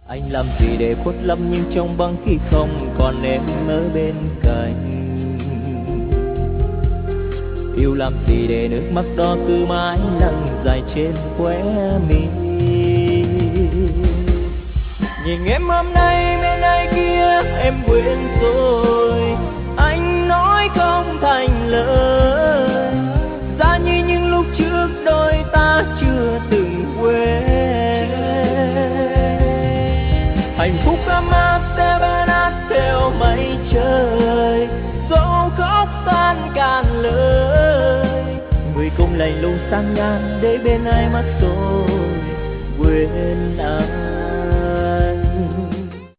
Anh làm gì để khuất lấp nhưng trong băng khi không còn em ở bên cạnh. Yêu làm gì để nước mắt đó cứ mãi lăn dài trên khóe mi. Nhìn em hôm nay bên ai kia em quên rồi, anh nói không thành lời, giá như những lúc trước đôi ta chưa từng quên. Hạnh phúc ấm áp sẽ bên át theo mây trời, dẫu khóc tan cạn lời, người cùng lạnh lùng sang ngang để bên ai mất rồi quên anh.